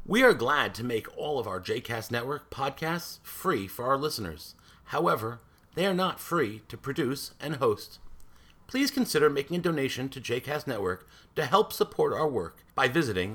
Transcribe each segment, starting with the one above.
We are glad to make all of our JCast Network podcasts free for our listeners. However, they are not free to produce and host. Please consider making a donation to JCast Network to help support our work by visiting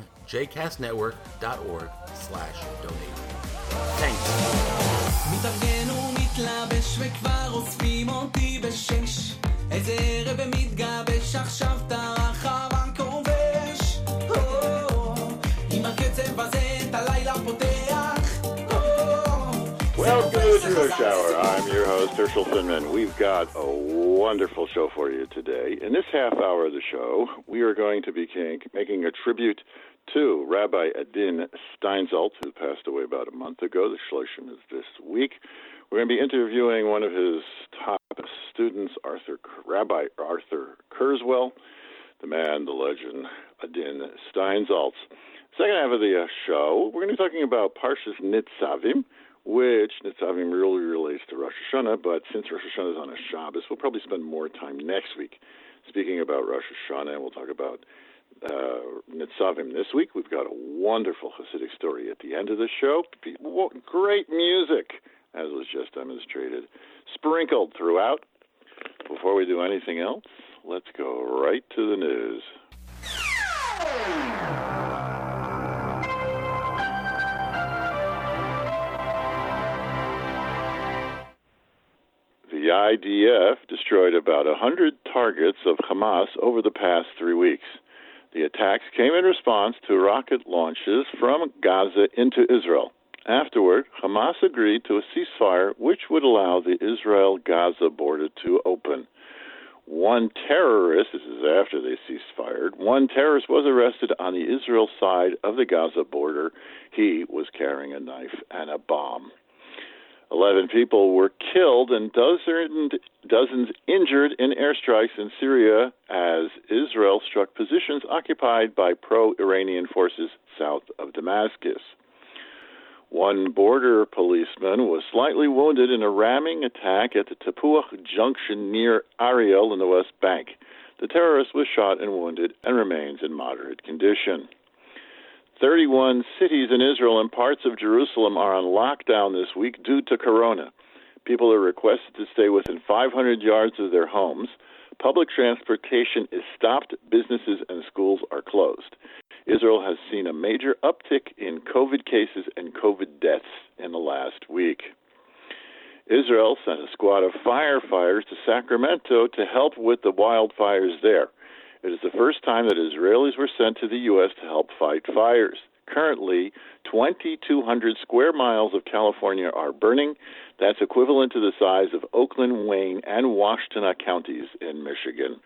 jcastnetwork.org/donate. Thanks. מתארגן ומתלבש וכבר אוספים אותי בשש איזה ערב מתגבש עכשיו טרח הרן כובש עם הקצב הזה את הלילה פותח Welcome to the Truth Hour. I'm your host, Herschel Finman. We've got a wonderful show for you today. In this half hour of the show, we are going to be making a tribute to Rabbi Adin Steinsaltz, who passed away about a month ago. The Shloshim is this week. We're going to be interviewing one of his top students, Rabbi Arthur Kurzweil, the man, the legend, Adin Steinsaltz. Second half of the show, we're going to be talking about Parshas Nitzavim, which Nitzavim really relates to Rosh Hashanah, but since Rosh Hashanah is on a Shabbos, we'll probably spend more time next week speaking about Rosh Hashanah, and we'll talk about Nitzavim this week. We've got a wonderful Hasidic story at the end of the show. Great music, as was just demonstrated, sprinkled throughout. Before we do anything else, let's go right to the news. The IDF destroyed about 100 targets of Hamas over the past 3 weeks. The attacks came in response to rocket launches from Gaza into Israel. Afterward, Hamas agreed to a ceasefire which would allow the Israel-Gaza border to open. One terrorist, this is after they ceased-fired, one terrorist was arrested on the Israel side of the Gaza border. He was carrying a knife and a bomb. 11 people were killed and dozens injured in airstrikes in Syria as Israel struck positions occupied by pro-Iranian forces south of Damascus. One border policeman was slightly wounded in a ramming attack at the Tapuach Junction near Ariel in the West Bank. The terrorist was shot and wounded and remains in moderate condition. 31 cities in Israel and parts of Jerusalem are on lockdown this week due to corona. People are requested to stay within 500 yards of their homes. Public transportation is stopped. Businesses and schools are closed. Israel has seen a major uptick in COVID cases and COVID deaths in the last week. Israel sent a squad of firefighters to Sacramento to help with the wildfires there. It is the first time that Israelis were sent to the U.S. to help fight fires. Currently, 2,200 square miles of California are burning. That's equivalent to the size of Oakland, Wayne, and Washtenaw counties in Michigan.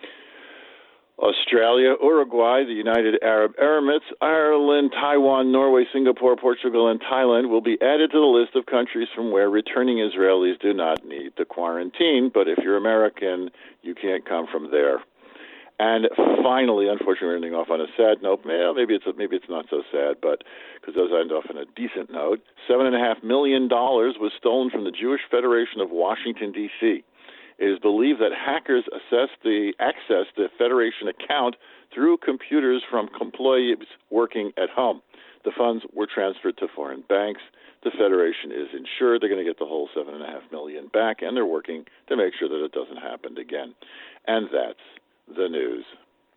Australia, Uruguay, the United Arab Emirates, Ireland, Taiwan, Norway, Singapore, Portugal, and Thailand will be added to the list of countries from where returning Israelis do not need to quarantine. But if you're American, you can't come from there. And finally, unfortunately, we're ending off on a sad note. Well, maybe it's not so sad, but because those end off on a decent note. $7.5 million was stolen from the Jewish Federation of Washington, D.C. It is believed that hackers accessed the Federation account through computers from employees working at home. The funds were transferred to foreign banks. The Federation is insured. They're going to get the whole $7.5 million back, and they're working to make sure that it doesn't happen again. And that's the news.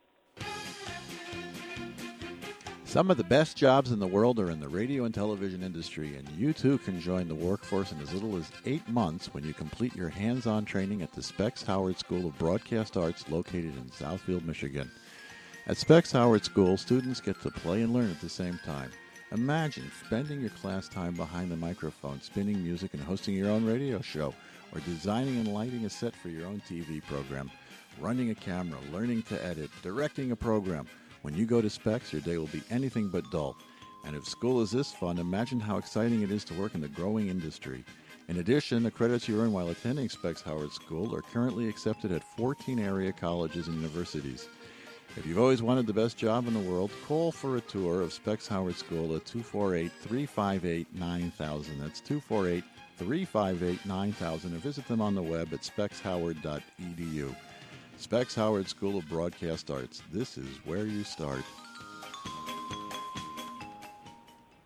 Some of the best jobs in the world are in the radio and television industry, and you too can join the workforce in as little as 8 months when you complete your hands-on training at the Specs Howard School of Broadcast Arts located in Southfield, Michigan. At Specs Howard School, students get to play and learn at the same time. Imagine spending your class time behind the microphone, spinning music and hosting your own radio show, or designing and lighting a set for your own TV program, running a camera, learning to edit, directing a program. When you go to Specs, your day will be anything but dull. And if school is this fun, imagine how exciting it is to work in the growing industry. In addition, the credits you earn while attending Specs Howard School are currently accepted at 14 area colleges and universities. If you've always wanted the best job in the world, call for a tour of Specs Howard School at 248-358-9000. That's 248-358-9000, or visit them on the web at specshoward.edu. Specs Howard School of Broadcast Arts. This is where you start.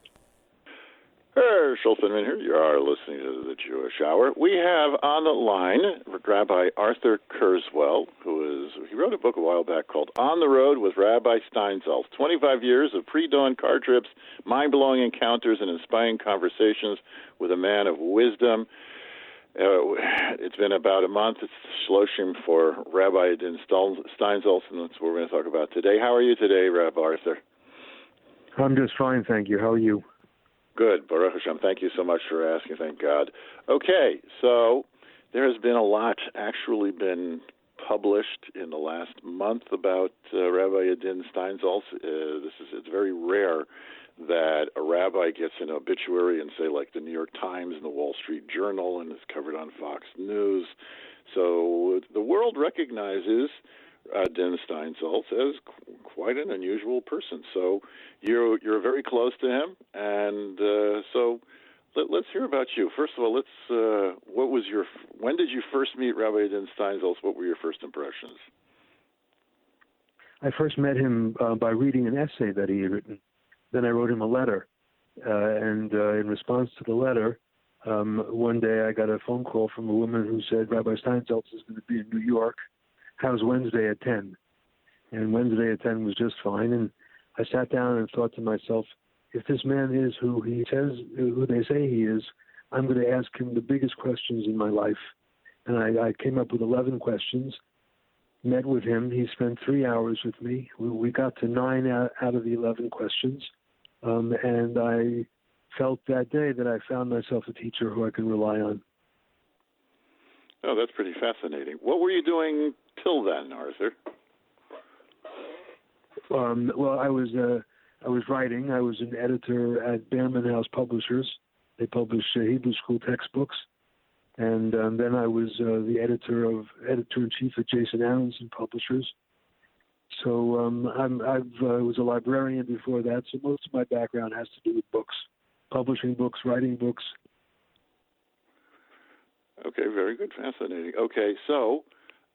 Meir Schultzman here. You are listening to the Jewish Hour. We have on the line Rabbi Arthur Kurzweil, he wrote a book a while back called On the Road with Rabbi Steinsaltz, 25 years of pre-dawn car trips, mind-blowing encounters, and inspiring conversations with a man of wisdom. It's been about a month. It's Shloshim for Rabbi Adin Steinsaltz, and that's what we're going to talk about today. How are you today, Rabbi Arthur? I'm just fine, thank you. How are you? Good, Baruch Hashem. Thank you so much for asking. Thank God. Okay, so there has been a lot actually been published in the last month about Rabbi Adin Steinsaltz. It's very rare that a rabbi gets an obituary in, say, like the New York Times and the Wall Street Journal, and it's covered on Fox News. So the world recognizes Adin Steinsaltz as quite an unusual person. So you're very close to him, and so let's hear about you. First of all, when did you first meet Rabbi Adin Steinsaltz? What were your first impressions? I first met him by reading an essay that he had written. Then I wrote him a letter, and in response to the letter, one day I got a phone call from a woman who said, Rabbi Steinsaltz is going to be in New York. How's Wednesday at 10? And Wednesday at 10 was just fine. And I sat down and thought to myself, if this man is who they say he is, I'm going to ask him the biggest questions in my life. And I came up with 11 questions, met with him. He spent 3 hours with me. We got to 9 out of the 11 questions. And I felt that day that I found myself a teacher who I can rely on. Oh, that's pretty fascinating. What were you doing till then, Arthur? Well, I was writing. I was an editor at Behrman House Publishers. They publish Hebrew school textbooks. And then I was the editor-in-chief at Jason Aronson Publishers. So I was a librarian before that, so most of my background has to do with books, publishing books, writing books. Okay, very good, fascinating. Okay, so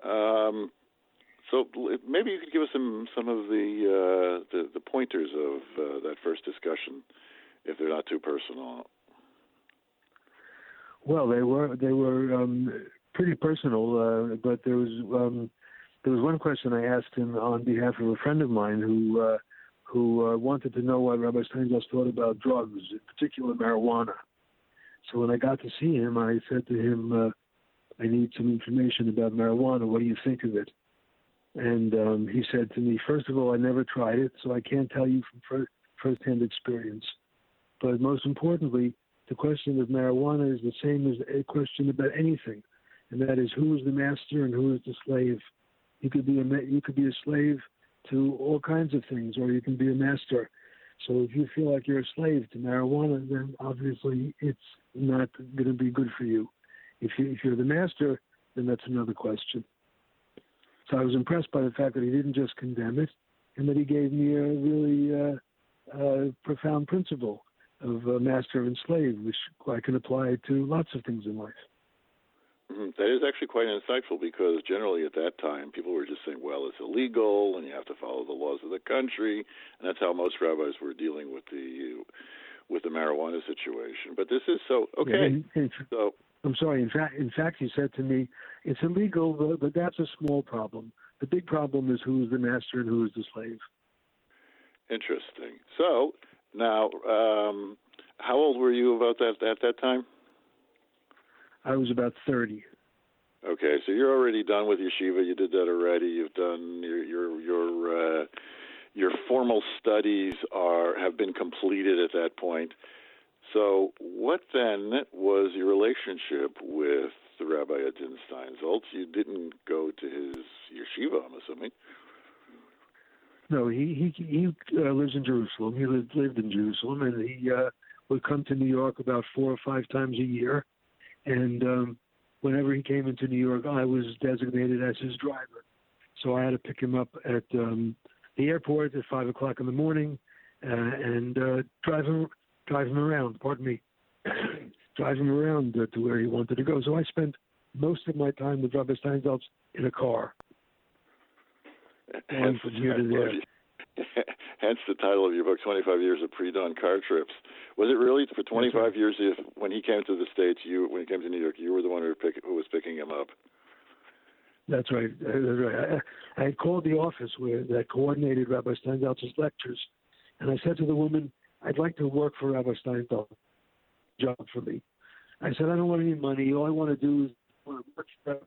maybe you could give us some of the pointers of that first discussion, if they're not too personal. Well, they were pretty personal, but there was one question I asked him on behalf of a friend of mine who wanted to know what Rabbi Steinsaltz thought about drugs, in particular marijuana. So when I got to see him, I said to him, I need some information about marijuana. What do you think of it? And he said to me, first of all, I never tried it, so I can't tell you from firsthand experience. But most importantly, the question of marijuana is the same as a question about anything, and that is who is the master and who is the slave. You could be a slave to all kinds of things, or you can be a master. So if you feel like you're a slave to marijuana, then obviously it's not going to be good for you. If you're the master, then that's another question. So I was impressed by the fact that he didn't just condemn it, and that he gave me a really profound principle of master and slave, which I can apply to lots of things in life. Mm-hmm. That is actually quite insightful, because generally at that time people were just saying, well, it's illegal and you have to follow the laws of the country, and that's how most rabbis were dealing with the marijuana situation. But this is so okay. Yeah, I'm sorry. In fact, he said to me, it's illegal, but that's a small problem. The big problem is who is the master and who is the slave. Interesting. So now, how old were you about that at that time? I was about 30. Okay, so you're already done with yeshiva. You did that already. You've done your formal studies have been completed at that point. So what then was your relationship with the Rabbi Adin Steinsaltz? You didn't go to his yeshiva, I'm assuming. No, he lives in Jerusalem. He lived in Jerusalem, and he would come to New York about 4 or 5 times a year. And whenever he came into New York, I was designated as his driver. So I had to pick him up at the airport at 5 o'clock in the morning and drive him around. Pardon me, drive him around to where he wanted to go. So I spent most of my time with Rabbi Steinsaltz in a car, going from here to there. Hence the title of your book, 25 Years of Pre-Dawn Car Trips. Was it really for 25 years, when he came to the States, when he came to New York, you were the one who was picking him up? That's right. I had called the office that coordinated Rabbi Steinsaltz's lectures, and I said to the woman, I'd like to work for Rabbi Steinsaltz, job for me. I said, I don't want any money. All I want to do is work for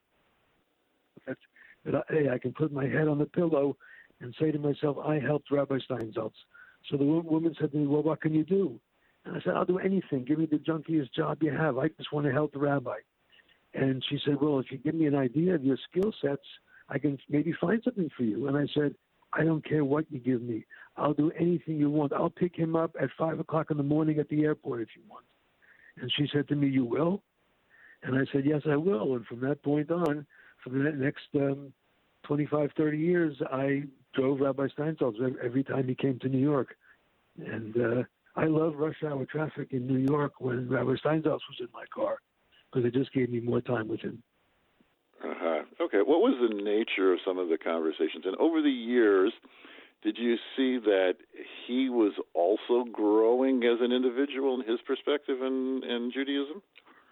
I can put my head on the pillow and say to myself, I helped Rabbi Steinsaltz. So the woman said to me, well, what can you do? And I said, I'll do anything. Give me the junkiest job you have. I just want to help the rabbi. And she said, well, if you give me an idea of your skill sets, I can maybe find something for you. And I said, I don't care what you give me. I'll do anything you want. I'll pick him up at 5 o'clock in the morning at the airport if you want. And she said to me, you will? And I said, yes, I will. And from that point on, for the next 25, 30 years, I drove Rabbi Steinsaltz every time he came to New York. And I love rush hour traffic in New York when Rabbi Steinsaltz was in my car, because it just gave me more time with him. Okay. What was the nature of some of the conversations? And over the years, did you see that he was also growing as an individual in his perspective in Judaism?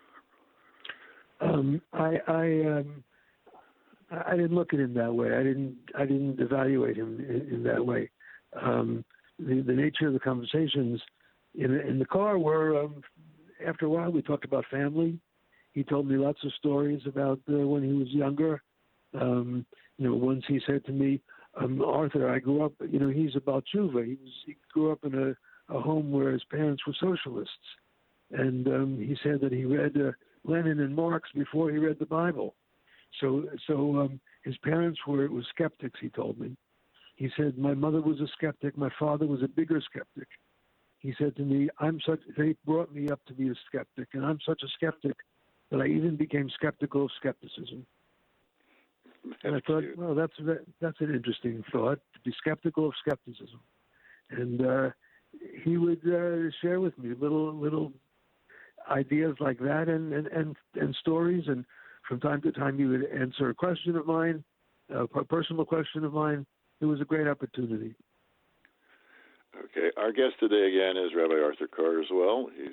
I didn't look at him that way. I didn't evaluate him in that way. The nature of the conversations in the car were, after a while, we talked about family. He told me lots of stories about when he was younger. Once he said to me, Arthur, I grew up, he's about tshuva. He grew up in a home where his parents were socialists. And he said that he read Lenin and Marx before he read the Bible. So his parents were skeptics, he told me. He said, my mother was a skeptic. My father was a bigger skeptic. He said to me, they brought me up to be a skeptic, and I'm such a skeptic that I even became skeptical of skepticism. And I thought, well, that's an interesting thought, to be skeptical of skepticism. And he would share with me little ideas like that and stories. And from time to time, he would answer a question of mine, a personal question of mine. It was a great opportunity. Okay. Our guest today again is Rabbi Arthur Carswell. He's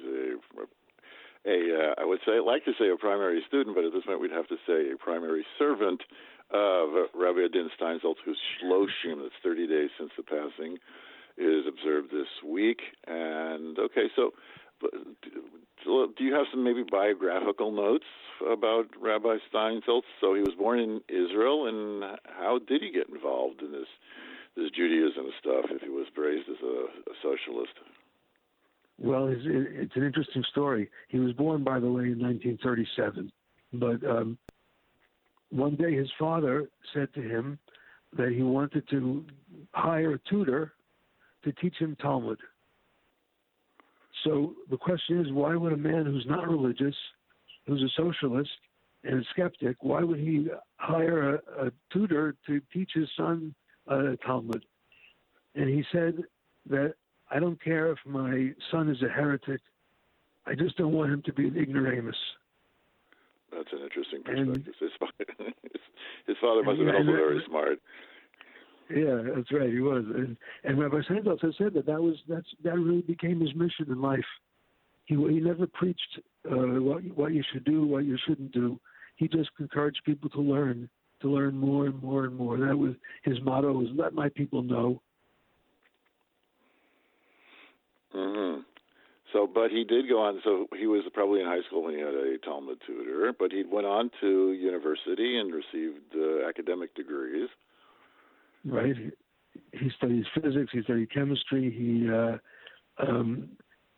I would say, I'd like to say a primary student, but at this point we'd have to say a primary servant of Rabbi Adin Steinsaltz, whose Shloshim, that's 30 days since the passing, is observed this week. And, okay, so do you have some maybe biographical notes about Rabbi Steinsaltz? So he was born in Israel, and how did he get involved in this Judaism stuff if he was raised as a socialist? Well, it's an interesting story. He was born, by the way, in 1937. But one day his father said to him that he wanted to hire a tutor to teach him Talmud. So the question is, why would a man who's not religious, who's a socialist and a skeptic, why would he hire a tutor to teach his son Talmud? And he said that, I don't care if my son is a heretic. I just don't want him to be an ignoramus. That's an interesting perspective. His father must have been also very smart. Yeah, that's right. He was. And Rabbi Steinsaltz has said that really became his mission in life. He never preached what you should do, what you shouldn't do. He just encouraged people to learn more and more and more. That was his motto: was let my people know. Mm-hmm. So, but he did go on. So he was probably in high school when he had a Talmud tutor. But he went on to university and received academic degrees. Right. He studied physics. He studied chemistry. He's an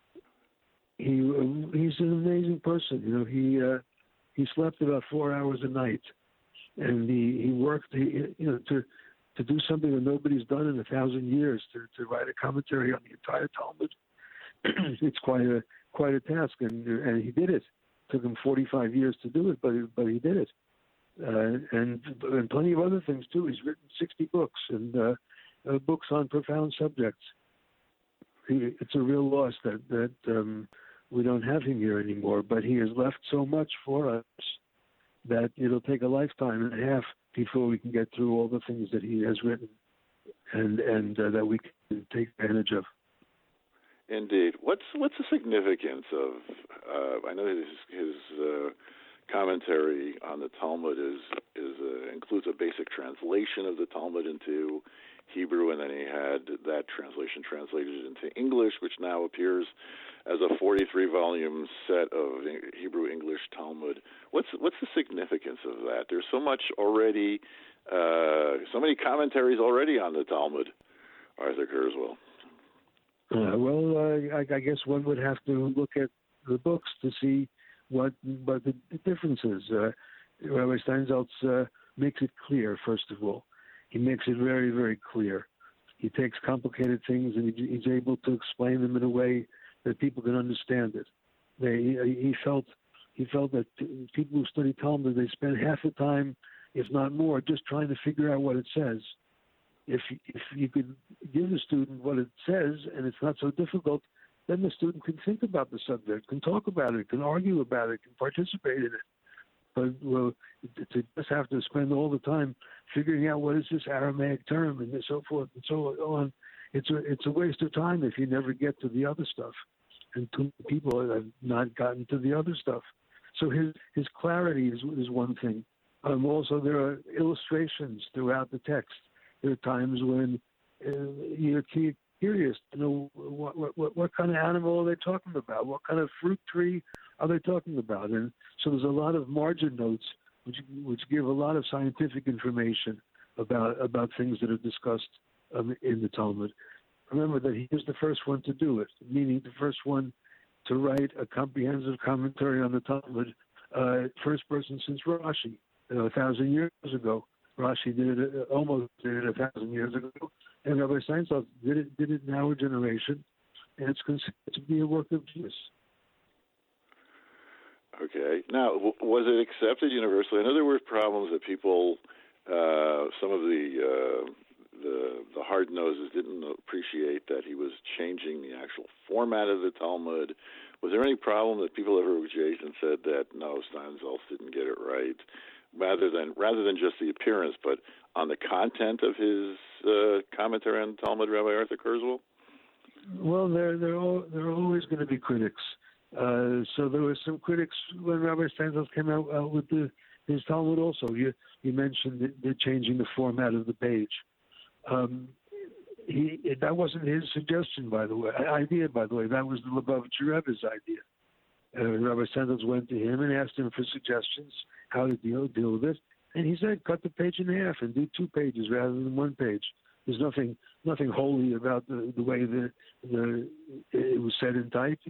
amazing person. He slept about 4 hours a night, and he worked. To do something that nobody's done in 1,000 years, to write a commentary on the entire Talmud. It's quite a task, and he did it. It took him 45 years to do it, but he did it, and plenty of other things too. He's written 60 books and books on profound subjects. It's a real loss that we don't have him here anymore. But he has left so much for us that it'll take a lifetime and a half before we can get through all the things that he has written. and that we can take advantage of. Indeed. What's the significance of? I know his commentary on the Talmud includes a basic translation of the Talmud into Hebrew, and then he had that translation translated into English, which now appears as a 43-volume set of Hebrew-English Talmud. What's the significance of that? There's so much already, so many commentaries already on the Talmud, Arthur Kurzweil. I guess one would have to look at the books to see what the difference is. Rabbi Steinsaltz makes it clear, first of all. He makes it very, very clear. He takes complicated things and he's able to explain them in a way that people can understand it. He felt that people who study Talmud, they spend half the time, if not more, just trying to figure out what it says. If you could give the student what it says and it's not so difficult, then the student can think about the subject, can talk about it, can argue about it, can participate in it. But to just have to spend all the time figuring out what is this Aramaic term and so forth and so on, it's a waste of time if you never get to the other stuff. And too many people have not gotten to the other stuff. So his clarity is one thing. Also, there are illustrations throughout the text. There are times when you're curious to know what kind of animal are they talking about, what kind of fruit tree are they talking about, and so there's a lot of margin notes which give a lot of scientific information about things that are discussed in the Talmud. Remember that he was the first one to do it, meaning the first one to write a comprehensive commentary on the Talmud, first person since Rashi, 1,000 years ago. Rashi almost did it 1,000 years ago, and Rabbi Steinsaltz did it in our generation, and it's considered to be a work of genius. Okay. Now, was it accepted universally? I know there were problems that people, some of the hard noses didn't appreciate that he was changing the actual format of the Talmud. Was there any problem that people ever rejected and said that no, Steinsaltz didn't get it right? Rather than just the appearance, but on the content of his commentary on the Talmud, Rabbi Arthur Kurzweil? Well, there are always going to be critics. So there were some critics when Rabbi Steinsaltz came out with his Talmud also. You mentioned the changing the format of the page. That wasn't his suggestion, idea, by the way. That was the Lubavitcher Rebbe's idea. Rabbi Steinsaltz went to him and asked him for suggestions how to deal with it, and he said, cut the page in half and do 2 pages rather than 1 page. There's nothing holy about the way it was said in type.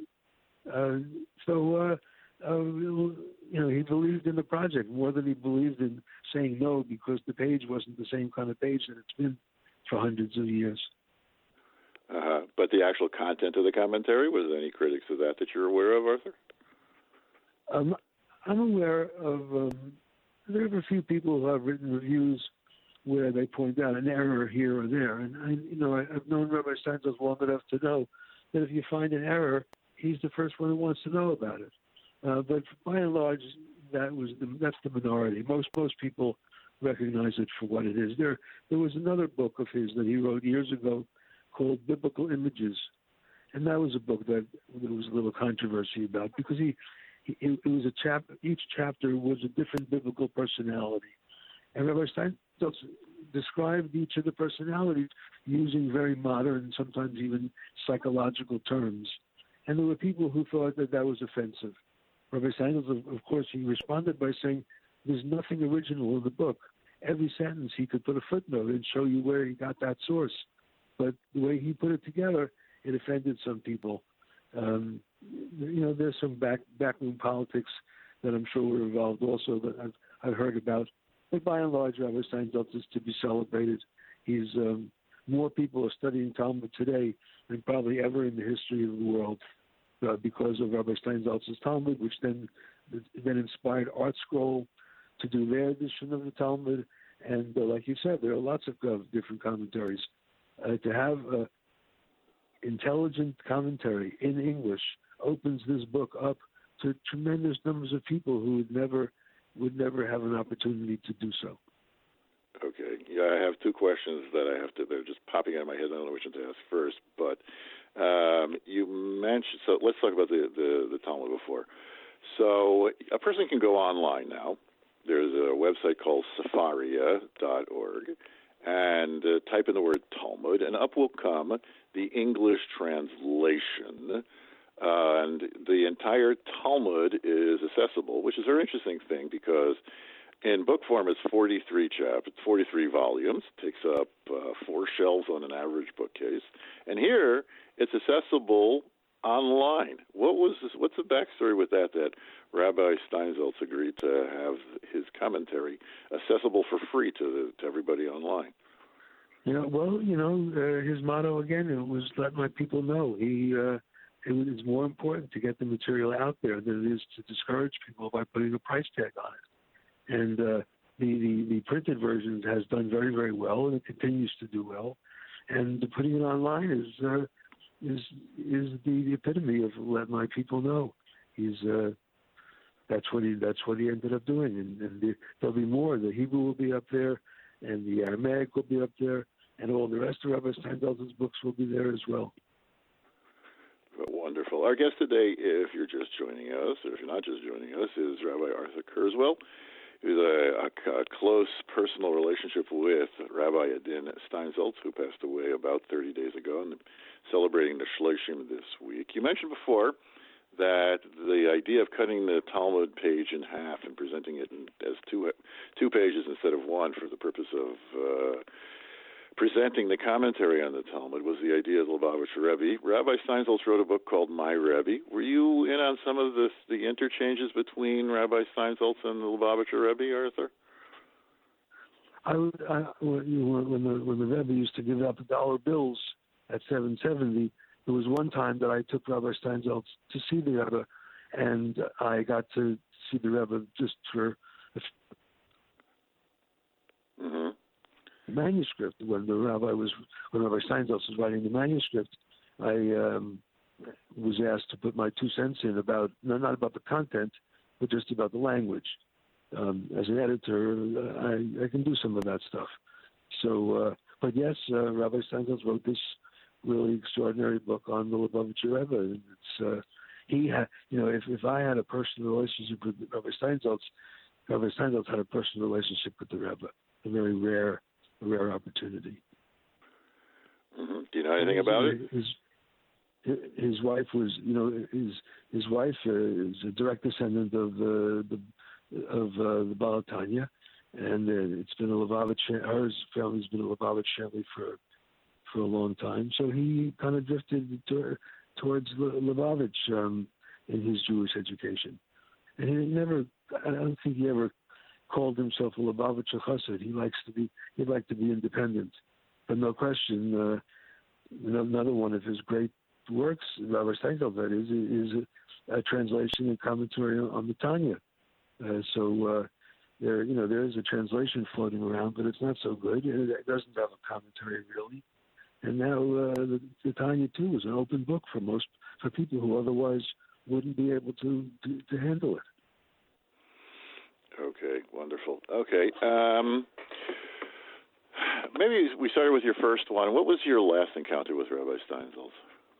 He believed in the project more than he believed in saying no because the page wasn't the same kind of page that it's been for hundreds of years. But the actual content of the commentary, was there any critics of that you're aware of, Arthur? I'm aware of, there are a few people who have written reviews where they point out an error here or there. And I've known Rabbi Steinsaltz long enough to know that if you find an error, he's the first one who wants to know about it. But by and large, that's the minority. Most people recognize it for what it is. There was another book of his that he wrote years ago called Biblical Images, and that was a book that there was a little controversy about because it was a chapter. Each chapter was a different biblical personality, and Rabbi Steinsaltz described each of the personalities using very modern, sometimes even psychological terms. And there were people who thought that was offensive. Rabbi Steinsaltz, of course, he responded by saying, there's nothing original in the book. Every sentence he could put a footnote and show you where he got that source. But the way he put it together, it offended some people. There's some backroom politics that I'm sure were involved also that I've heard about. But by and large, Rabbi Steinsaltz is to be celebrated. He's more people are studying Talmud today than probably ever in the history of the world because of Rabbi Steinsaltz's Talmud, which then inspired Art Scroll to do their edition of the Talmud. And like you said, there are lots of different commentaries. To have intelligent commentary in English opens this book up to tremendous numbers of people who would never have an opportunity to do so. Okay. Yeah, I have two questions that they're just popping out of my head. I don't know which one to ask first, but you mentioned, so let's talk about the Talmud before. So a person can go online now. There's a website called Sefaria.org, and type in the word Talmud, and up will come the English translation. And the entire Talmud is accessible, which is a very interesting thing because in book form it's 43 chapters, 43 volumes, takes up 4 shelves on an average bookcase. And here it's accessible online. What's the backstory with that Rabbi Steinsaltz agreed to have his commentary accessible for free to everybody online? His motto again, it was let my people know. It's more important to get the material out there than it is to discourage people by putting a price tag on it. And the printed version has done very, very well, and it continues to do well. And putting it online is the epitome of let my people know. That's what he ended up doing, and there'll be more. The Hebrew will be up there, and the Aramaic will be up there, and all the rest of Rabbi Steinsaltz's books will be there as well. Wonderful. Our guest today, if you're just joining us, or if you're not just joining us, is Rabbi Arthur Kurzweil, who's a close personal relationship with Rabbi Adin Steinsaltz, who passed away about 30 days ago, and celebrating the Shloshim this week. You mentioned before that the idea of cutting the Talmud page in half and presenting it as two pages instead of one for the purpose of presenting the commentary on the Talmud was the idea of the Lubavitcher Rebbe. Rabbi Steinsaltz wrote a book called My Rebbe. Were you in on some of the interchanges between Rabbi Steinsaltz and the Lubavitcher Rebbe, Arthur? When the Rebbe used to give out the dollar bills at 770, there was one time that I took Rabbi Steinsaltz to see the Rebbe, and I got to see the Rebbe just for manuscript. When Rabbi Steinsaltz was writing the manuscript, I was asked to put my 2 cents in not about the content, but just about the language. As an editor, I can do some of that stuff. So, but yes, Rabbi Steinsaltz wrote this really extraordinary book on the Lubavitcher Rebbe. And it's if I had a personal relationship with Rabbi Steinsaltz had a personal relationship with the Rebbe. A very rare opportunity. Mm-hmm. Do you know anything about it? His wife was, his wife is a direct descendant of the Baal Tanya, and it's been a Lubavitch. Her family's been a Lubavitch family for a long time. So he kind of drifted towards Lubavitch in his Jewish education, and I don't think he ever called himself a Lubavitcher Chassid. He'd like to be independent. But no question, another one of his great works, Rabbi Steinsaltz, that is a translation and commentary on the Tanya. There is a translation floating around, but it's not so good. It doesn't have a commentary really. And now the Tanya too is an open book for people who otherwise wouldn't be able to handle it. Okay, wonderful. Okay, maybe we started with your first one. What was your last encounter with Rabbi Steinsaltz?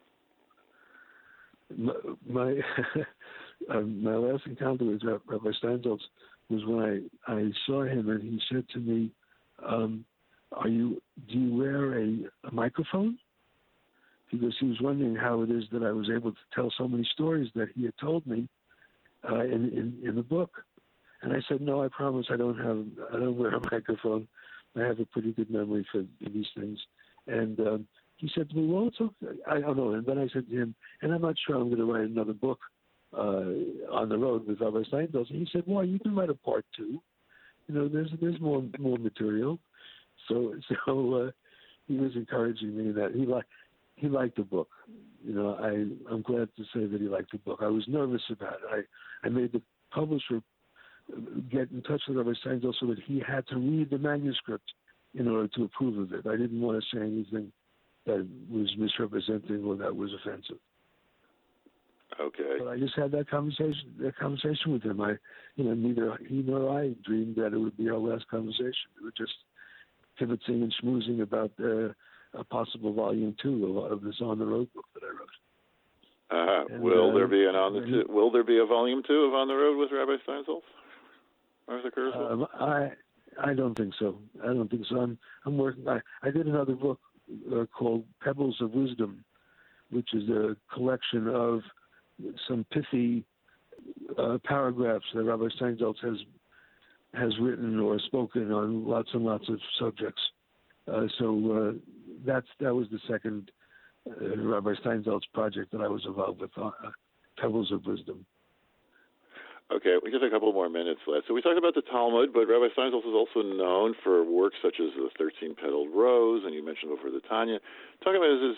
My last encounter with Rabbi Steinsaltz was when I saw him, and he said to me, do you wear a microphone? Because he was wondering how it is that I was able to tell so many stories that he had told me in the book. And I said, no, I promise I don't wear a microphone. I have a pretty good memory for these things. And he said to me, well, it's okay. I don't know. And then I said to him, and I'm not sure I'm going to write another book on the road with Rabbi Steinsaltz. And he said, well, you can write a part 2. There's more material. So he was encouraging me that he liked the book. I'm glad to say that he liked the book. I was nervous about it. I made the publisher get in touch with Rabbi Steinsaltz so that he had to read the manuscript in order to approve of it. I didn't want to say anything that was misrepresenting or that was offensive. Okay. But I just had that conversation with him. Neither he nor I dreamed that it would be our last conversation. It would just kibitzing and schmoozing about a possible volume 2 of this On the Road book that I wrote. Will there be Will there be a volume 2 of On the Road with Rabbi Steinsaltz? Arthur Kurzweil? I don't think so. I'm working. I did another book called Pebbles of Wisdom, which is a collection of some pithy paragraphs that Rabbi Steinsaltz has written or spoken on lots and lots of subjects. So that was the second Rabbi Steinsaltz project that I was involved with, Pebbles of Wisdom. Okay, we got a couple more minutes left. So we talked about the Talmud, but Rabbi Steinsaltz is also known for works such as the 13-Petaled Rose, and you mentioned before the Tanya. Talking about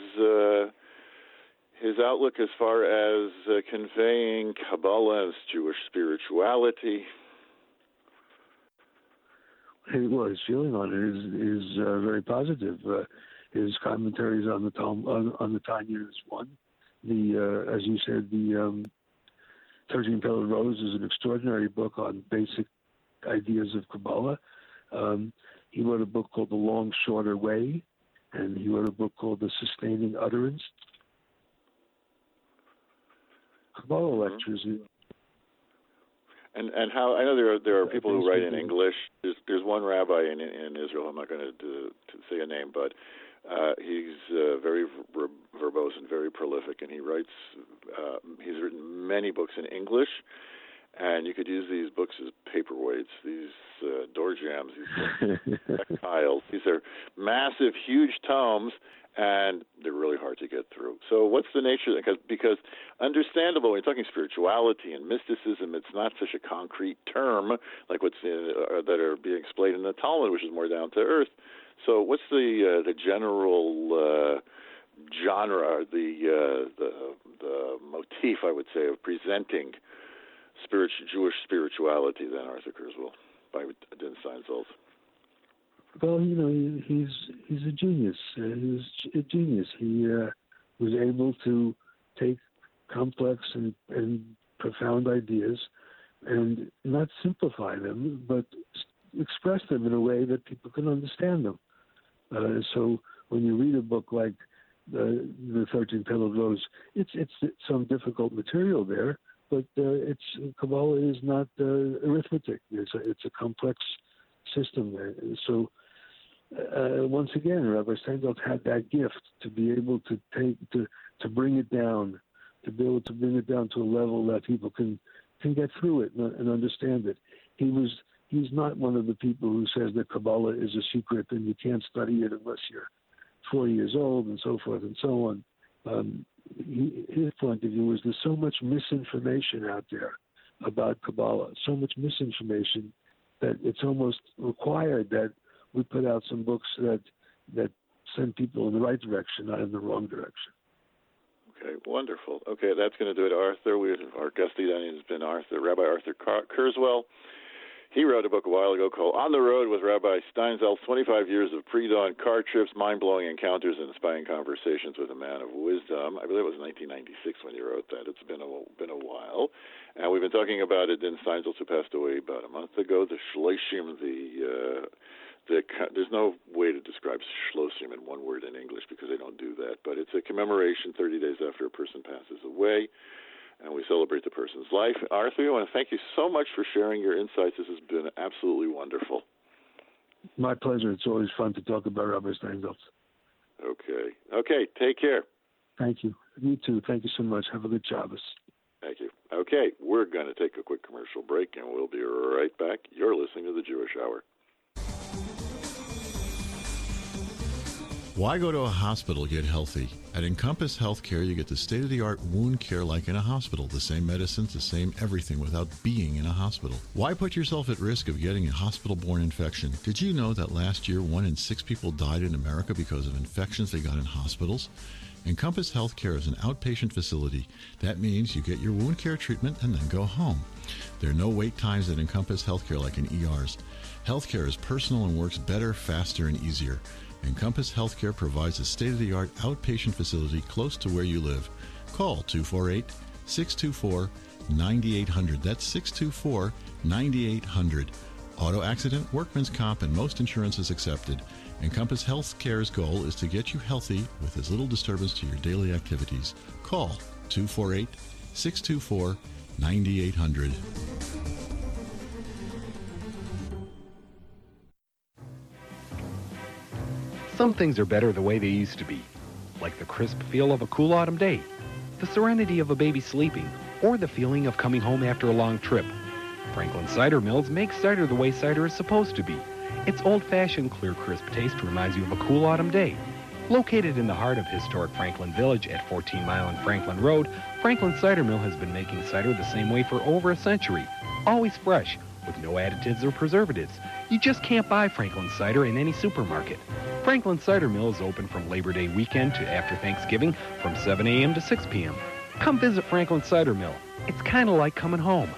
his outlook as far as conveying Kabbalah and Jewish spirituality. Well, his feeling on it is very positive. His commentaries on the Tanya is one. As you said, the 13-Petaled Rose is an extraordinary book on basic ideas of Kabbalah. He wrote a book called The Long Shorter Way, and he wrote a book called The Sustaining Utterance. Kabbalah lectures. And how I know there are people who write in English. There's one rabbi in Israel. I'm not going to say a name, but he's very verbose and very prolific, and he writes. He's written many books in English, and you could use these books as paperweights. These door jams, these tactiles. These are massive, huge tomes, and they're really hard to get through. So what's the nature of it? Because understandable, when you're talking spirituality and mysticism, it's not such a concrete term like what's that are being explained in the Talmud, which is more down to earth. So what's the general genre, the motif, I would say, of presenting Jewish spirituality then, Arthur Kurzweil, by Adin Steinsaltz? Well, he's a genius. He's a genius. He was able to take complex and profound ideas and not simplify them, but express them in a way that people can understand them. So when you read a book like the 13-Petaled Rose, it's some difficult material there, but Kabbalah is not arithmetic. It's a complex system there. So once again, Rabbi Steinsaltz had that gift to be able to bring it down, to be able to bring it down to a level that people can get through it and understand it. He's not one of the people who says that Kabbalah is a secret and you can't study it unless you're 4 years old and so forth and so on. His point of view is there's so much misinformation out there about Kabbalah, so much misinformation that it's almost required that we put out some books that send people in the right direction, not in the wrong direction. Okay, wonderful. Okay, that's going to do it, Arthur. Our guest today has been Rabbi Arthur Kurzweil. He wrote a book a while ago called On the Road with Rabbi Steinsaltz, 25 years of pre-dawn car trips, mind-blowing encounters, and inspiring conversations with a man of wisdom. I believe it was 1996 when he wrote that. It's been a while. And we've been talking about Adin Steinsaltz, who passed away about a month ago, the Shloshim, there's no way to describe Shloshim in one word in English because they don't do that, but it's a commemoration 30 days after a person passes away. And we celebrate the person's life. Arthur, I want to thank you so much for sharing your insights. This has been absolutely wonderful. My pleasure. It's always fun to talk about Rabbi Steinsaltz. Okay, take care. Thank you. You too. Thank you so much. Have a good Shabbos. Thank you. Okay, we're going to take a quick commercial break, and we'll be right back. You're listening to The Jewish Hour. Why go to a hospital to get healthy? At Encompass Healthcare, you get the state-of-the-art wound care like in a hospital. The same medicines, the same everything without being in a hospital. Why put yourself at risk of getting a hospital-borne infection? Did you know that last year 1 in 6 people died in America because of infections they got in hospitals? Encompass Healthcare is an outpatient facility. That means you get your wound care treatment and then go home. There are no wait times at Encompass Healthcare like in ERs. Healthcare is personal and works better, faster, and easier. Encompass Healthcare provides a state-of-the-art outpatient facility close to where you live. Call 248-624-9800. That's 624-9800. auto accident, workman's comp, and most insurances accepted. Encompass Health Care's goal is to get you healthy with as little disturbance to your daily activities. Call 248-624-9800. Some things are better the way they used to be, like the crisp feel of a cool autumn day, the serenity of a baby sleeping, or the feeling of coming home after a long trip. Franklin Cider Mills makes cider the way cider is supposed to be. Its old-fashioned, clear, crisp taste reminds you of a cool autumn day. Located in the heart of historic Franklin Village at 14 Mile and Franklin Road, Franklin Cider Mill has been making cider the same way for over a century, always fresh, with no additives or preservatives. You just can't buy Franklin Cider in any supermarket. Franklin Cider Mill is open from Labor Day weekend to after Thanksgiving from 7 a.m. to 6 p.m. Come visit Franklin Cider Mill. It's kind of like coming home.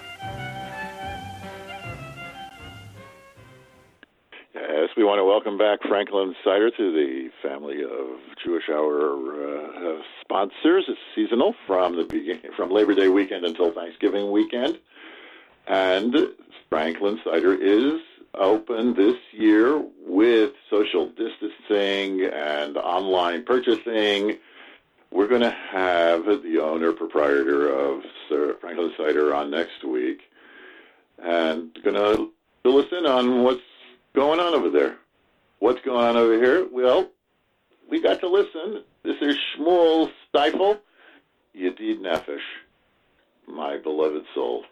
Yes, we want to welcome back Franklin Cider to the family of Jewish Hour sponsors. It's seasonal from Labor Day weekend until Thanksgiving weekend. And Franklin Cider is open this year with social distancing and online purchasing. We're going to have the owner, proprietor of Franklin Cider on next week, and going to fill us in on what's going on over there. What's going on over here? Well, we got to listen. This is Shmuel Stifel, Yedid Nefesh, my beloved soul.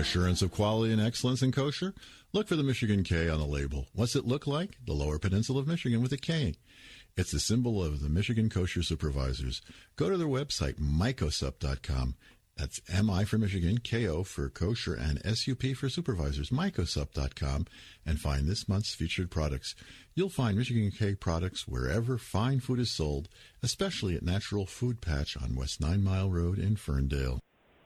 assurance of quality and excellence in kosher? Look for the Michigan K on the label. What's it look like? The Lower Peninsula of Michigan with a K. It's the symbol of the Michigan Kosher Supervisors. Go to their website, mycosup.com. That's M-I for Michigan, K-O for kosher, and S-U-P for supervisors, mycosup.com, and find this month's featured products. You'll find Michigan K products wherever fine food is sold, especially at Natural Food Patch on West 9 Mile Road in Ferndale.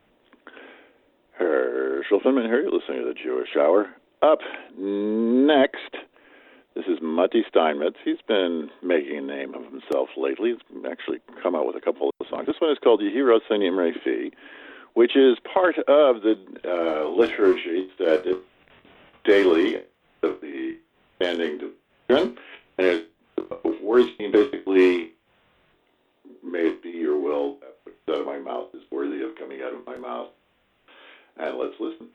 Herschel Finman here. You're listening to the Jewish Hour. Up next, this is Matti Steinmetz. He's been making a name of himself lately. He's actually come out with a couple of songs. This one is called Yehi Ratzon Imrei Fi, which is part of the liturgy that is daily of the standing division. And it's words mean basically, may it be your will that which out of my mouth is worthy of coming out of my mouth. And let's listen.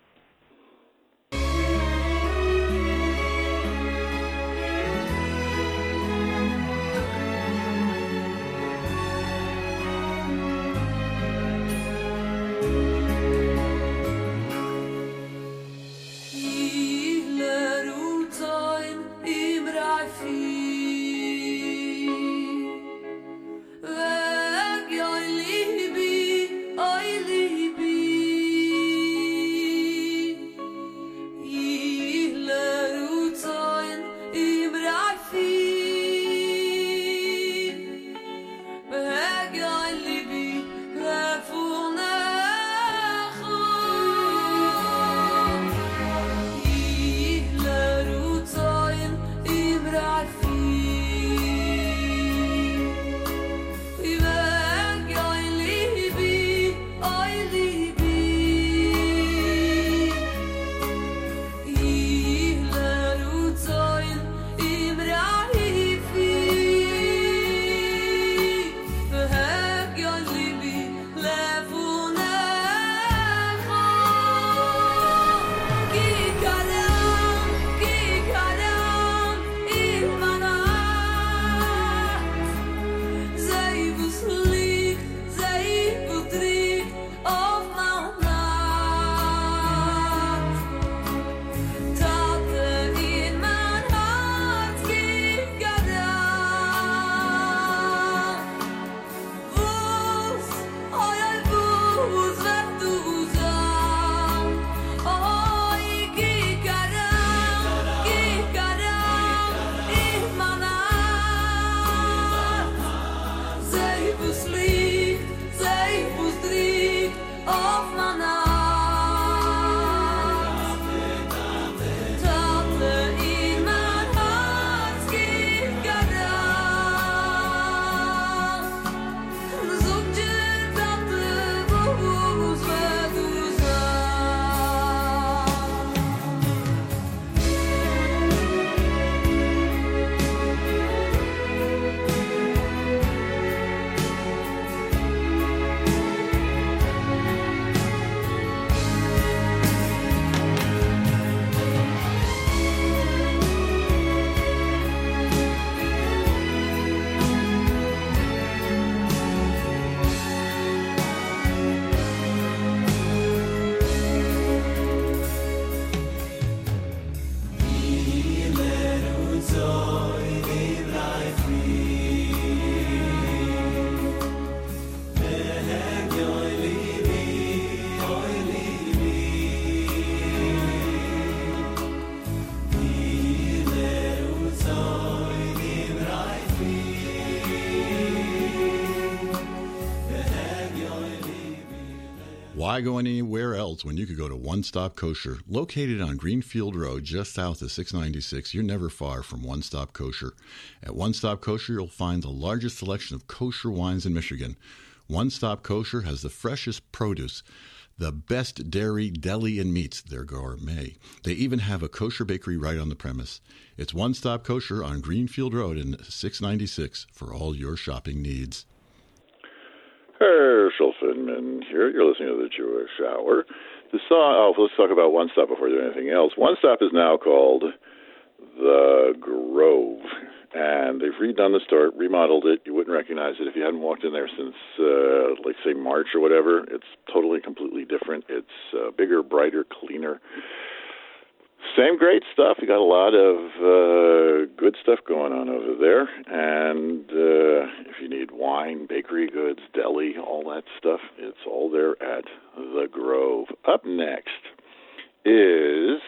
Why go anywhere else when you could go to One Stop Kosher? Located on Greenfield Road, just south of 696, you're never far from One Stop Kosher. At One Stop Kosher, you'll find the largest selection of kosher wines in Michigan. One Stop Kosher has the freshest produce, the best dairy, deli, and meats. They're gourmet. They even have a kosher bakery right on the premise. It's One Stop Kosher on Greenfield Road in 696 for all your shopping needs. Herschel Finman here. You're listening to the Jewish Hour. The song. Let's talk about One Stop before we do anything else. One Stop is now called The Grove. And they've redone the store, remodeled it. You wouldn't recognize it if you hadn't walked in there since, let's say, March or whatever. It's totally, completely different. It's bigger, brighter, cleaner. Same great stuff. You got a lot of good stuff going on over there. And if you need wine, bakery goods, deli, all that stuff, it's all there at The Grove. Up next is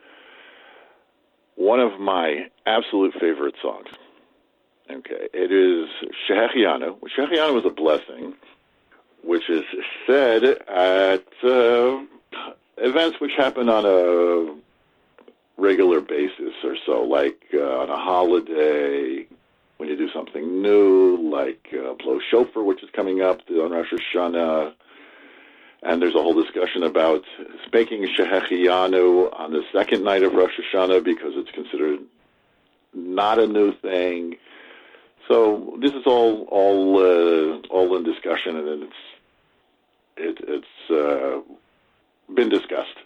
one of my absolute favorite songs. Okay, it is Shehechianu. Shehechianu is a blessing, which is said at events which happen on a regular basis or so, like on a holiday, when you do something new, like blow shofar, which is coming up on Rosh Hashanah. And there's a whole discussion about making Shehechianu on the second night of Rosh Hashanah because it's considered not a new thing. So this is all in discussion, and it's been discussed.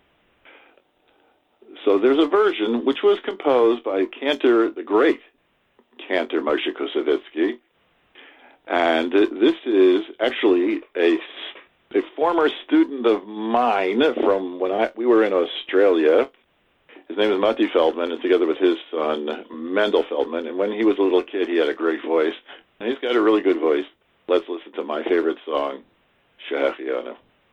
So there's a version which was composed by the great cantor Moshe Kosovitsky, and this is actually a former student of mine from when we were in Australia. His name is Mati Feldman, and together with his son, Mendel Feldman. And when he was a little kid, he had a great voice. And he's got a really good voice. Let's listen to my favorite song, Shehechianu.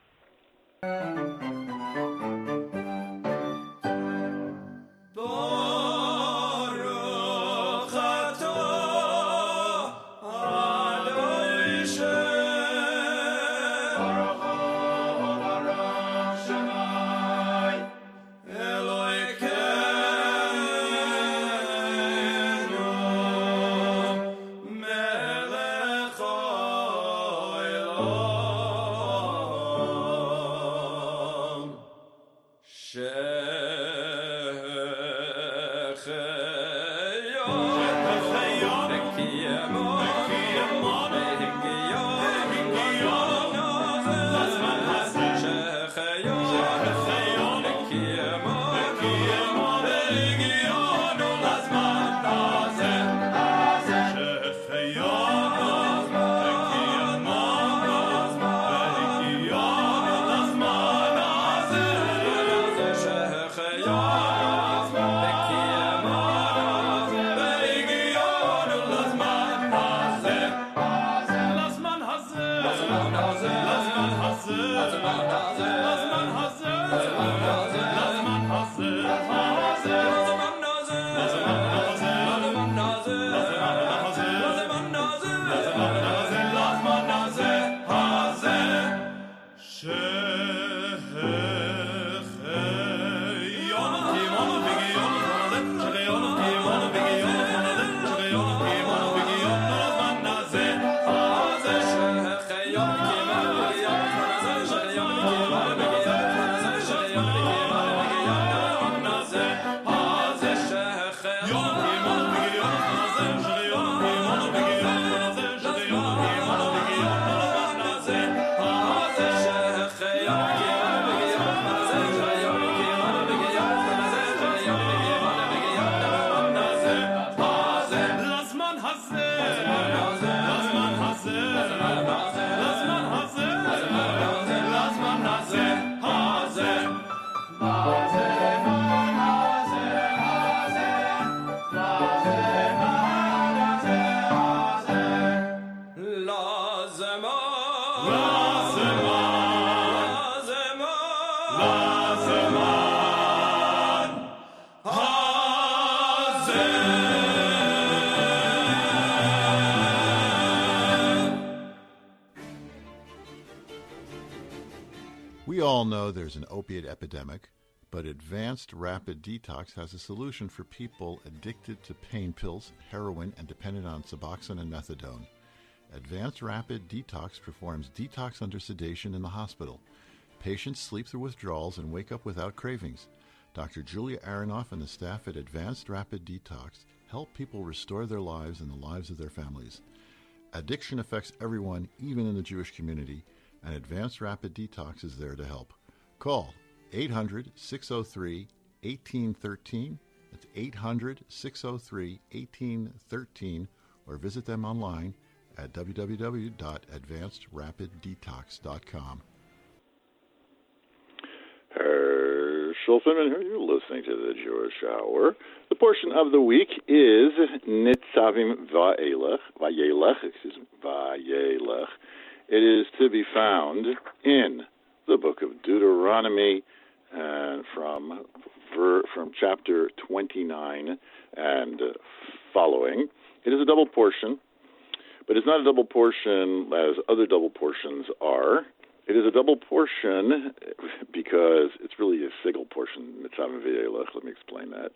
We all know there's an opiate epidemic, but Advanced Rapid Detox has a solution for people addicted to pain pills, heroin, and dependent on Suboxone and methadone. Advanced Rapid Detox performs detox under sedation in the hospital. Patients sleep through withdrawals and wake up without cravings. Dr. Julia Aronoff and the staff at Advanced Rapid Detox help people restore their lives and the lives of their families. Addiction affects everyone, even in the Jewish community, and Advanced Rapid Detox is there to help. Call 800-603-1813. That's 800-603-1813, or visit them online at www.advancedrapiddetox.com. Herschel Finman here. You're listening to the Jewish Hour. The portion of the week is Nitzavim Vayelech. It is to be found in the book of Deuteronomy, and from chapter 29 and following. It is a double portion, but it's not a double portion as other double portions are. It is a double portion because it's really a single portion. Let me explain that.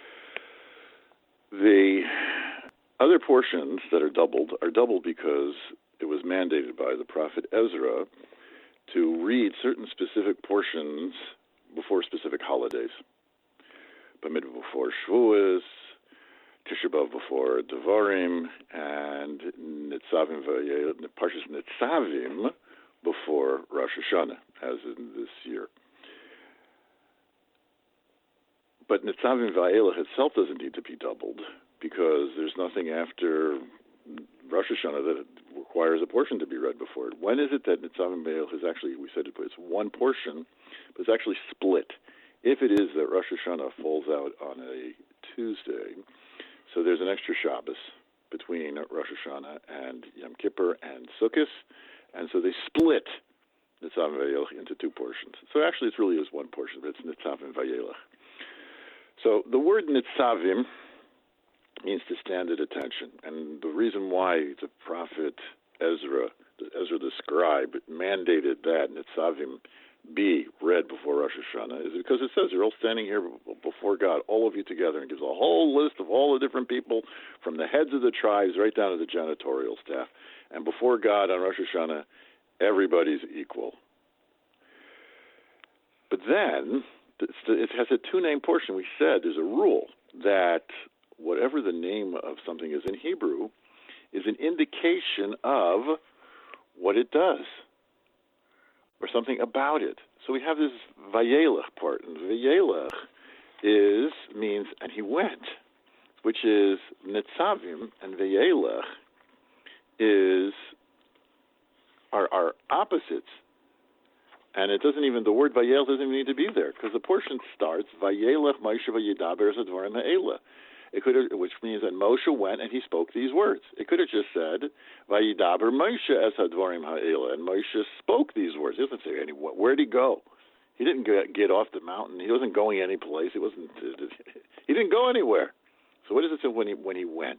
The other portions that are doubled because it was mandated by the prophet Ezra to read certain specific portions before specific holidays. Bamidbar before Shavuos, Tisha B'Av before Devarim, and Parshas Nitzavim before Rosh Hashanah, as in this year. But Nitzavim Vayelech itself doesn't need to be doubled, because there's nothing after Rosh Hashanah that requires a portion to be read before it. When is it that Nitzavim Vayelech is actually, we said it's one portion, but it's actually split? If it is that Rosh Hashanah falls out on a Tuesday, so there's an extra Shabbos between Rosh Hashanah and Yom Kippur and Sukkot, and so they split Nitzavim Vayelech into two portions. So actually it really is one portion, but it's Nitzavim Vayelech. So the word Nitzavim means to stand at attention, and the reason why the prophet Ezra the scribe, mandated that Nitzavim be read before Rosh Hashanah is because it says you're all standing here before God, all of you together, and gives a whole list of all the different people from the heads of the tribes right down to the janitorial staff. And before God on Rosh Hashanah, everybody's equal. But then it has a two-name portion. We said there's a rule that whatever the name of something is in Hebrew is an indication of what it does, or something about it. So we have this Vayelech part, and Vayelech means, and he went, which is Nitzavim, and Vayelech are opposites. And it doesn't even, the word Vayelech doesn't even need to be there, because the portion starts, Vayelech Moshe Vayidaber Zadvarim Ha'ela. It could have, which means that Moshe went and he spoke these words. It could have just said, Vayidaber Moshe es hadvarim ha'ela, and Moshe spoke these words. He doesn't say where'd he go? He didn't get off the mountain. He wasn't going any place. He didn't go anywhere. So what does it say when he went?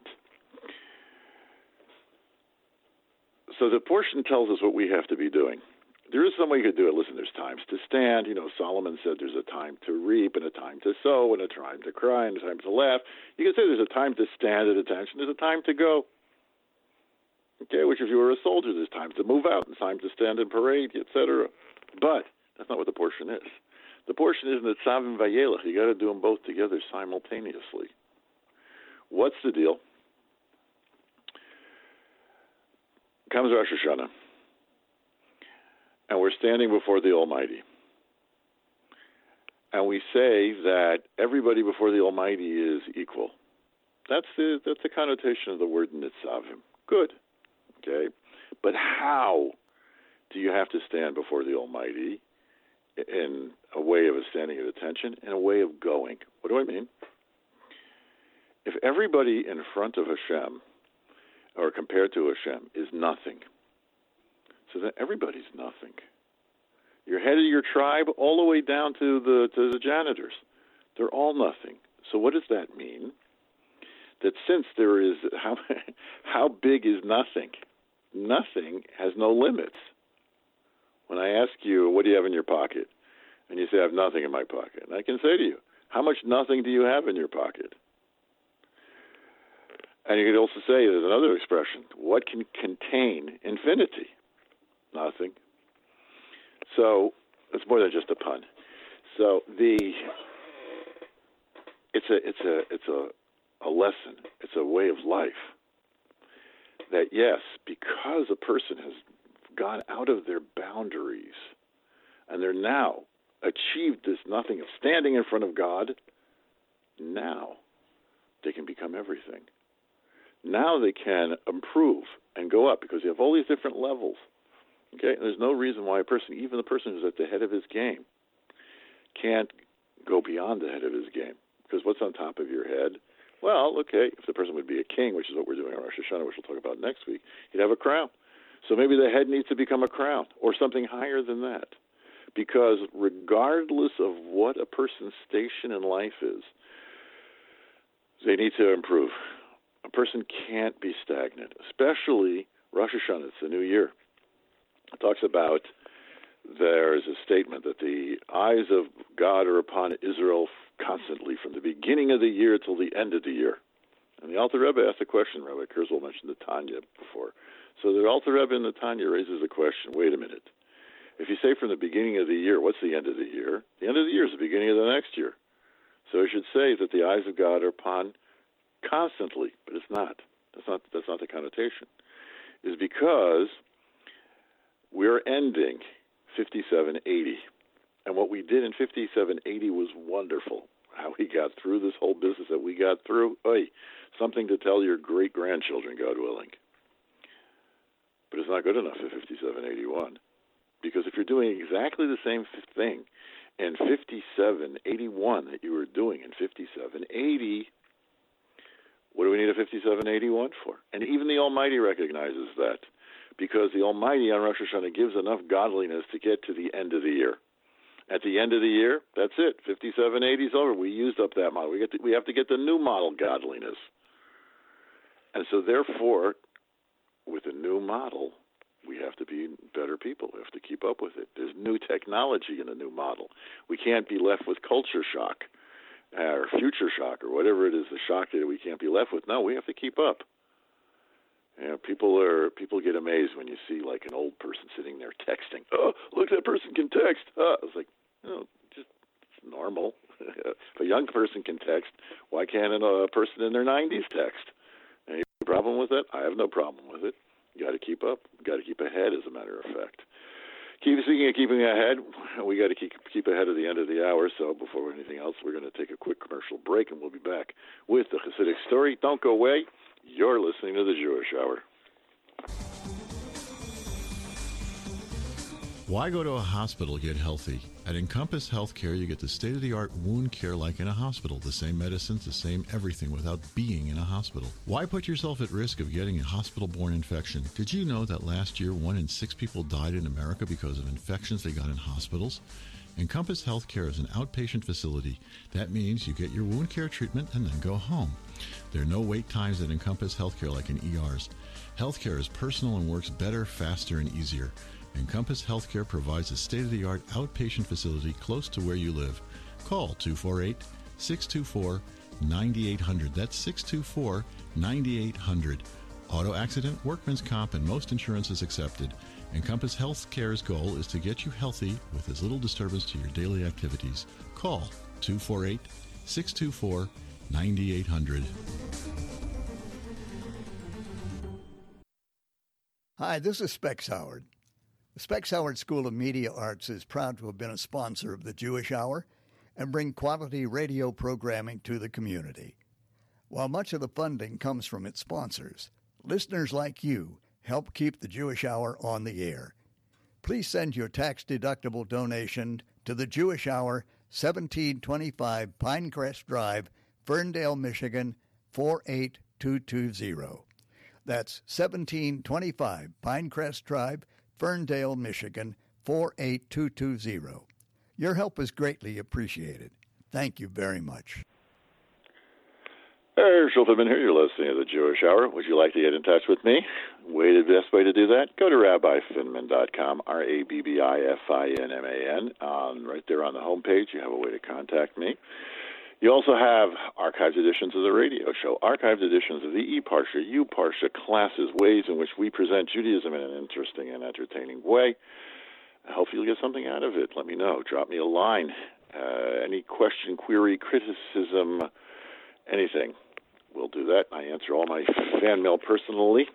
So the portion tells us what we have to be doing. There is some way you could do it. Listen, there's times to stand. Solomon said there's a time to reap and a time to sow and a time to cry and a time to laugh. You can say there's a time to stand at attention. There's a time to go. Okay, which if you were a soldier, there's times to move out and time to stand in parade, etc. But that's not what the portion is. The portion is Nitzavim Vayelech. You got to do them both together simultaneously. What's the deal? Comes Rosh Hashanah, and we're standing before the Almighty. And we say that everybody before the Almighty is equal. That's the connotation of the word Nitzavim. Good. Okay. But how do you have to stand before the Almighty? In a way of a standing at attention, in a way of going. What do I mean? If everybody in front of Hashem, or compared to Hashem, is nothing, so then everybody's nothing. Your head of your tribe, all the way down to the janitors, they're all nothing. So what does that mean? That since there is, how big is nothing? Nothing has no limits. When I ask you, what do you have in your pocket? And you say, I have nothing in my pocket. And I can say to you, how much nothing do you have in your pocket? And you could also say, there's another expression, what can contain infinity? Nothing. So it's more than just a pun. So it's a lesson. It's a way of life. That yes, because a person has gone out of their boundaries and they're now achieved this nothing of standing in front of God, now they can become everything. Now they can improve and go up because you have all these different levels. Okay, there's no reason why a person, even the person who's at the head of his game, can't go beyond the head of his game. Because what's on top of your head? Well, okay, if the person would be a king, which is what we're doing on Rosh Hashanah, which we'll talk about next week, he'd have a crown. So maybe the head needs to become a crown or something higher than that. Because regardless of what a person's station in life is, they need to improve. A person can't be stagnant, especially Rosh Hashanah. It's the new year. It talks about, there is a statement that the eyes of God are upon Israel constantly from the beginning of the year till the end of the year. And the Alter Rebbe asked a question. Rabbi Kurzweil mentioned the Tanya before. So the Alter Rebbe in the Tanya raises a question. Wait a minute. If you say from the beginning of the year, what's the end of the year? The end of the year is the beginning of the next year. So it should say that the eyes of God are upon constantly, but it's not. That's not the connotation. It's because we're ending 5780. And what we did in 5780 was wonderful. How we got through this whole business that we got through, something to tell your great-grandchildren, God willing. But it's not good enough for 5781. Because if you're doing exactly the same thing in 5781 that you were doing in 5780, what do we need a 5781 for? And even the Almighty recognizes that, because the Almighty on Rosh Hashanah gives enough godliness to get to the end of the year. At the end of the year, that's it. 5780 is over. We used up that model. We have to get the new model godliness. And so therefore, with the new model, we have to be better people. We have to keep up with it. There's new technology in the new model. We can't be left with culture shock or future shock or whatever it is, the shock that we can't be left with. No, we have to keep up. You know, people get amazed when you see like an old person sitting there texting. Oh, look, that person can text. I was like, just it's normal. If a young person can text, why can't a person in their 90s text? Any problem with that? I have no problem with it. You got to keep up. You got to keep ahead, as a matter of fact. Speaking of keeping ahead, we got to keep ahead of the end of the hour. So before anything else, we're going to take a quick commercial break, and we'll be back with the Hasidic story. Don't go away. You're listening to the Jewish Hour. Why go to a hospital to get healthy? At Encompass Healthcare, you get the state-of-the-art wound care like in a hospital. The same medicines, the same everything without being in a hospital. Why put yourself at risk of getting a hospital-borne infection? Did you know that last year 1 in 6 people died in America because of infections they got in hospitals? Encompass Healthcare is an outpatient facility. That means you get your wound care treatment and then go home. There are no wait times at Encompass Healthcare like in ERs. Healthcare is personal and works better, faster, and easier. Encompass Healthcare provides a state-of-the-art outpatient facility close to where you live. Call 248-624-9800. That's 624-9800. Auto accident, workman's comp, and most insurance is accepted. Encompass Healthcare's goal is to get you healthy with as little disturbance to your daily activities. Call 248-624-9800. Hi, this is Specs Howard. The Specs Howard School of Media Arts is proud to have been a sponsor of the Jewish Hour and bring quality radio programming to the community. While much of the funding comes from its sponsors, listeners like you help keep the Jewish Hour on the air. Please send your tax-deductible donation to the Jewish Hour, 1725 Pinecrest Drive, Ferndale, Michigan, 48220. That's 1725 Pinecrest Drive, Ferndale, Michigan, 48220. Your help is greatly appreciated. Thank you very much. Herr Schulterman here. You're listening to the Jewish Hour. Would you like to get in touch with me? The best way to do that, go to rabbifinman.com, RABBIFINMAN. Right there on the homepage, you have a way to contact me. You also have archived editions of the radio show, archived editions of the E-Parsha, U-Parsha classes, ways in which we present Judaism in an interesting and entertaining way. Hopefully you'll get something out of it. Let me know. Drop me a line. Any question, query, criticism, anything. We'll do that. I answer all my fan mail personally.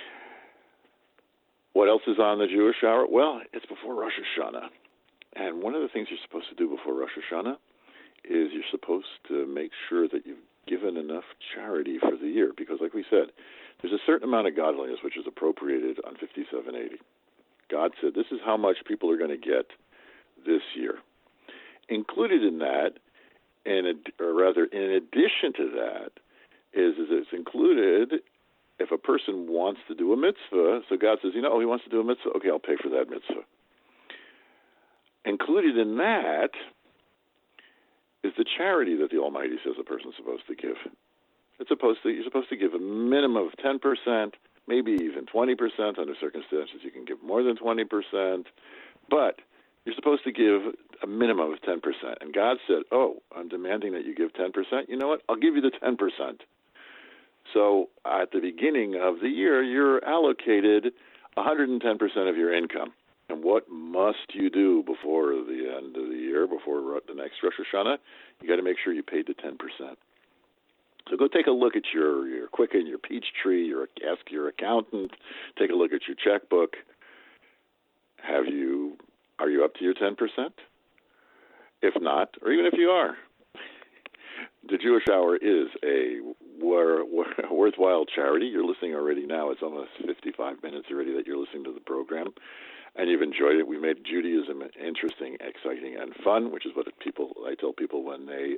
What else is on the Jewish Hour? Well, it's before Rosh Hashanah. And one of the things you're supposed to do before Rosh Hashanah is you're supposed to make sure that you've given enough charity for the year, because like we said, there's a certain amount of godliness which is appropriated on 5780. God said this is how much people are going to get this year. Included in that, in addition to that, is it's included if a person wants to do a mitzvah. So God says, he wants to do a mitzvah. Okay, I'll pay for that mitzvah. Included in that is the charity that the Almighty says a person's supposed to give. You're supposed to give a minimum of 10%, maybe even 20%. Under circumstances, you can give more than 20%, but you're supposed to give a minimum of 10%. And God said, I'm demanding that you give 10%. You know what? I'll give you the 10%. So at the beginning of the year, you're allocated 110% of your income. And what must you do before the end of the year, before the next Rosh Hashanah? You got to make sure you paid the 10%. So go take a look at your Quicken, your Peachtree, ask your accountant, take a look at your checkbook. Are you up to your 10%? If not, or even if you are, the Jewish Hour is a worthwhile charity. You're listening already now. It's almost 55 minutes already that you're listening to the program, and you've enjoyed it. We made Judaism interesting, exciting, and fun, which is what I tell people when they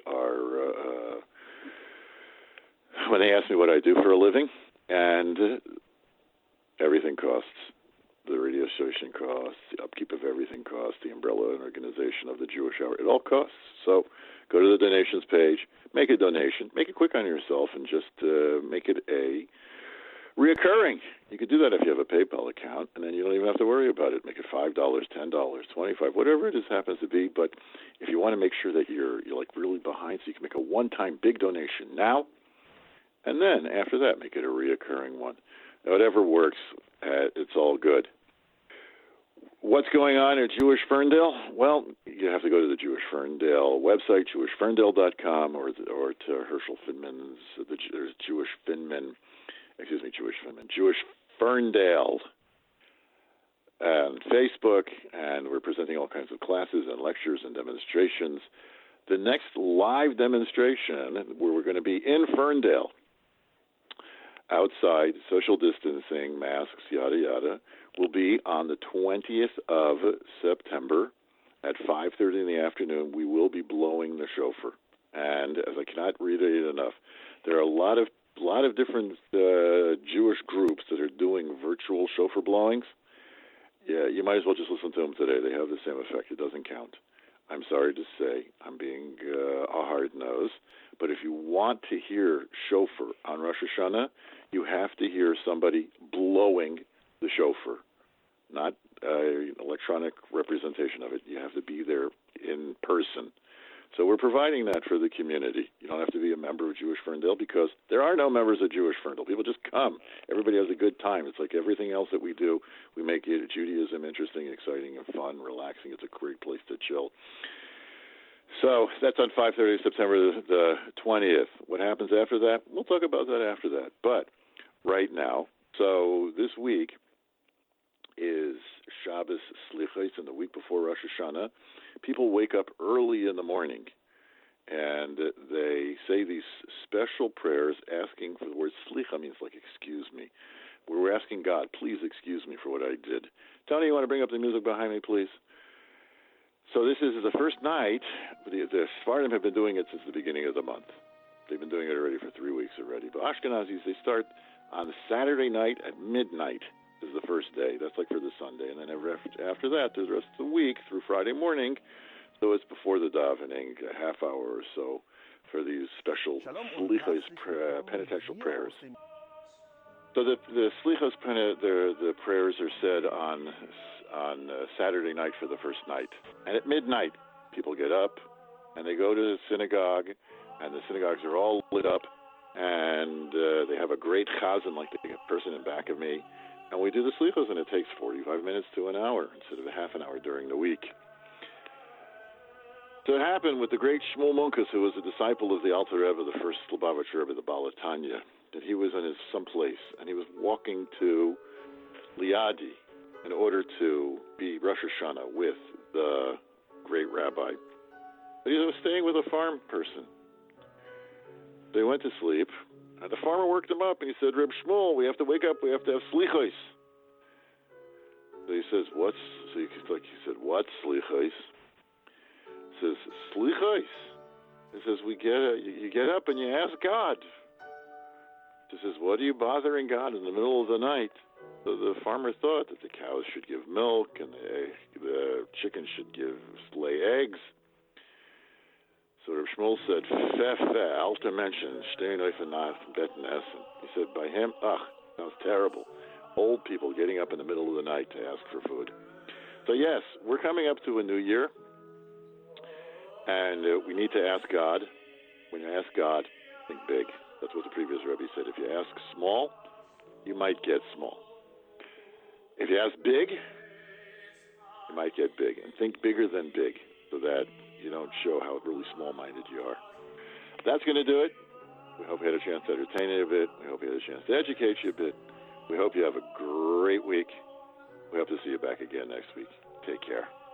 ask me what I do for a living, and everything costs. The radio station costs, the upkeep of everything costs, the umbrella and organization of the Jewish Hour, it all costs. So go to the donations page, make a donation, make it quick on yourself, and just make it a reoccurring. You could do that if you have a PayPal account, and then you don't even have to worry about it. Make it $5, $10, $25, whatever it is happens to be. But if you want to make sure that you're like really behind, so you can make a one-time big donation now, and then after that, make it a reoccurring one. Whatever works, it's all good. What's going on at Jewish Ferndale? Well, you have to go to the Jewish Ferndale website, jewishferndale.com, or to Herschel Finman's, there's Jewish Ferndale and Facebook, and we're presenting all kinds of classes and lectures and demonstrations. The next live demonstration, where we're going to be in Ferndale, outside, social distancing, masks, yada, yada, will be on the 20th of September at 5:30 in the afternoon. We will be blowing the shofar. And as I cannot reiterate enough, there are a lot of different Jewish groups that are doing virtual shofar blowings. Yeah, you might as well just listen to them today. They have the same effect. It doesn't count. I'm sorry to say, I'm being a hard nose, but if you want to hear shofar on Rosh Hashanah, you have to hear somebody blowing the shofar, not an electronic representation of it. You have to be there in person. So we're providing that for the community. You don't have to be a member of Jewish Ferndale, because there are no members of Jewish Ferndale. People just come. Everybody has a good time. It's like everything else that we do. We make it Judaism interesting, exciting, and fun, relaxing. It's a great place to chill. So that's on 5:30 September the 20th. What happens after that? We'll talk about that after that. But right now, so this week is Shabbos Slichos, and the week before Rosh Hashanah, people wake up early in the morning, and they say these special prayers asking for the word Slicha means like excuse me. We're asking God, please excuse me for what I did. Tony, you want to bring up the music behind me, please? So this is the first night. The Sephardim have been doing it since the beginning of the month. They've been doing it already for 3 weeks already. But Ashkenazis, they start on Saturday night at midnight is the first day. That's like for the Sunday. And then after that, there's the rest of the week through Friday morning. So it's before the davening, a half hour or so for these special Slichos penitential prayers. So the Slichos, the prayers are said on Saturday night for the first night. And at midnight, people get up and they go to the synagogue, and the synagogues are all lit up, and they have a great chazan like the person in back of me, and we do the Slichos, and it takes 45 minutes to an hour instead of a half an hour during the week. So it happened with the great Shmuel Munkus, who was a disciple of the Alter Rebbe, the first Lubavitcher Rebbe, the Baal Tanya, that he was in someplace, and he was walking to Liadi in order to be Rosh Hashanah with the great rabbi. But he was staying with a farm person. They went to sleep, and the farmer woke them up, and he said, Reb Shmuel, we have to wake up, we have to have slichos. So he says, what's, so he said, what's slichos? He says, slichos. He says, you get up and you ask God. He says, what are you bothering God in the middle of the night? So the farmer thought that the cows should give milk and the chickens should lay eggs. So Reb Shmuel said, alter Menschen, stehen auf der Nacht im Bett und essen. He said, by him, sounds terrible. Old people getting up in the middle of the night to ask for food. So yes, we're coming up to a new year, and we need to ask God. When you ask God, think big. That's what the previous Rebbe said. If you ask small, you might get small. If you ask big, you might get big. And think bigger than big, so that you don't show how really small-minded you are. That's going to do it. We hope you had a chance to entertain you a bit. We hope you had a chance to educate you a bit. We hope you have a great week. We hope to see you back again next week. Take care.